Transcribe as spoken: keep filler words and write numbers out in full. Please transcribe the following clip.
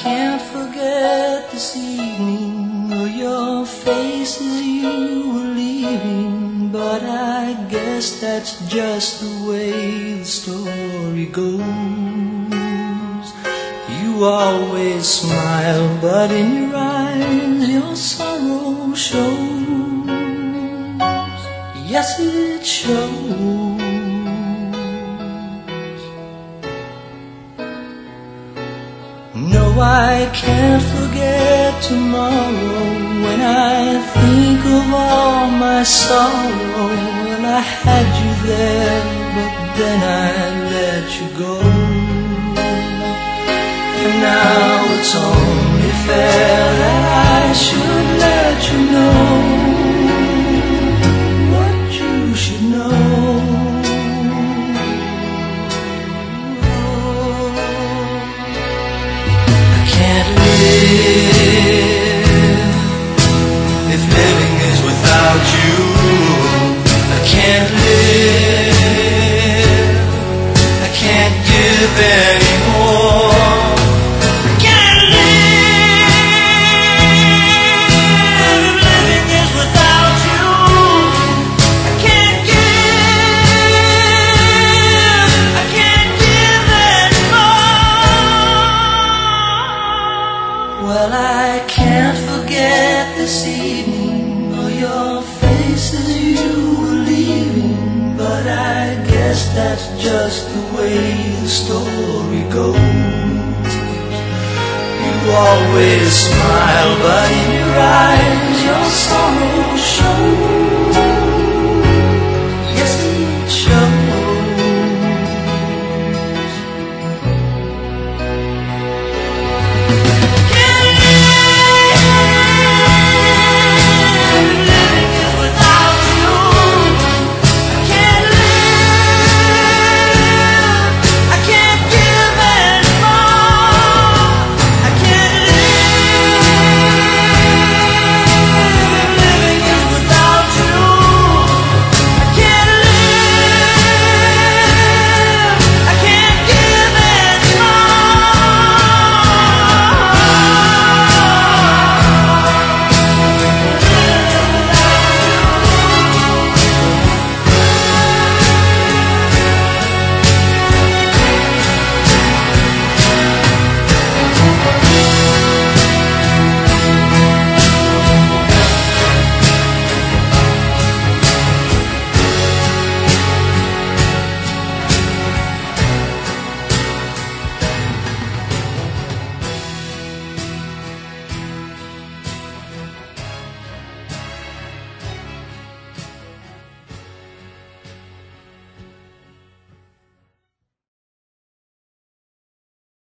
can't forget this evening or your face as you were leaving, but I guess that's just the way the story goes. You always smile, but in your eyes your sorrow shows. Yes, it shows. No, I can't forget tomorrow when I think of all my sorrow. Well, I had you there, but then I let you go. And now it's only fair that I should let you know what you should know. Can't live if living is without you. I can't live, I can't give anymore. I can't live if living is without you. I can't give, I can't give anymore. Well, I can't forget this evening or your face as you were leaving, but I guess that's just the way the story goes. You always smile, but in your eyes your sorrow shows.